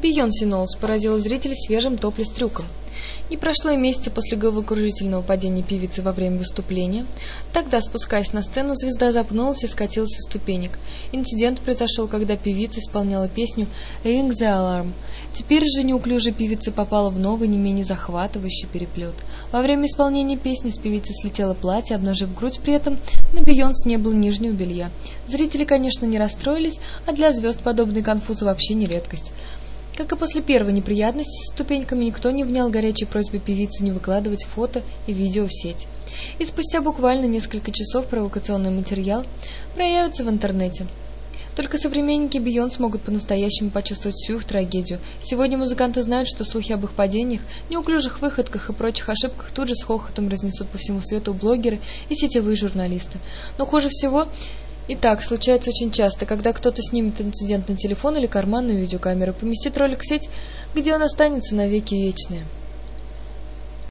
Бейонсе Ноулз поразила зрителей свежим топлес-трюком. Не прошло и месяца после головокружительного падения певицы во время выступления. Тогда, спускаясь на сцену, звезда запнулась и скатилась со ступенек. Инцидент произошел, когда певица исполняла песню «Ring the Alarm». Теперь же неуклюжая певица попала в новый, не менее захватывающий переплет. Во время исполнения песни с певицы слетело платье, обнажив грудь, при этом на Бейонсе не было нижнего белья. Зрители, конечно, не расстроились, а для звезд подобный конфуз вообще не редкость. Как и после первой неприятности с ступеньками, никто не внял горячей просьбе певицы не выкладывать фото и видео в сеть. И спустя буквально несколько часов провокационный материал проявится в интернете. Только современники Бейонсе могут по-настоящему почувствовать всю их трагедию. Сегодня музыканты знают, что слухи об их падениях, неуклюжих выходках и прочих ошибках тут же с хохотом разнесут по всему свету блогеры и сетевые журналисты. Но хуже всего... И так, случается очень часто, когда кто-то снимет инцидент на телефон или карманную видеокамеру, поместит ролик в сеть, где он останется навеки вечные.